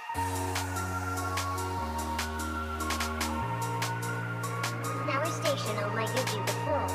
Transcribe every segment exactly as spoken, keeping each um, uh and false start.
Now a station on my YouTube before.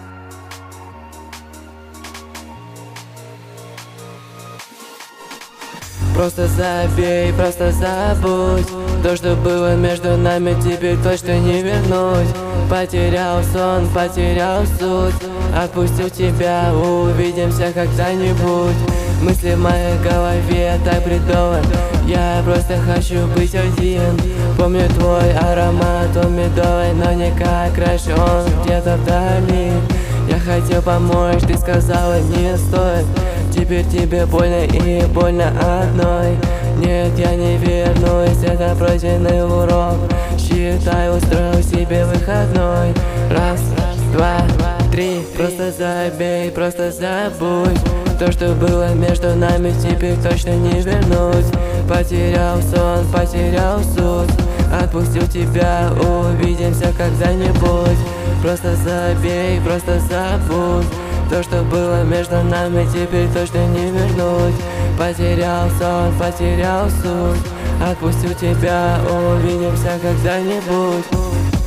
Просто забей, просто забудь. То, что было между нами, теперь точно не вернуть. Потерял сон, потерял суть. Отпустил тебя, увидимся когда-нибудь. Мысли в моей голове так бредовы. Я просто хочу быть один. Помню твой аромат, он медовый, но не как раньше, он где-то вдали. Я хотел помочь, ты сказала не стоит. Теперь тебе больно и больно одной. Нет, я не вернусь, это пройденный урок. Считай, устроил себе выходной. Раз, два, три. Просто забей, просто забудь. То, что было между нами, теперь точно не вернуть. Потерял сон, потерял суть. Отпустил тебя, увидимся когда-нибудь. Просто забей, просто забудь. То, что было между нами, теперь точно не вернуть. Потерял сон, потерял суть. Отпустил тебя, увидимся когда-нибудь.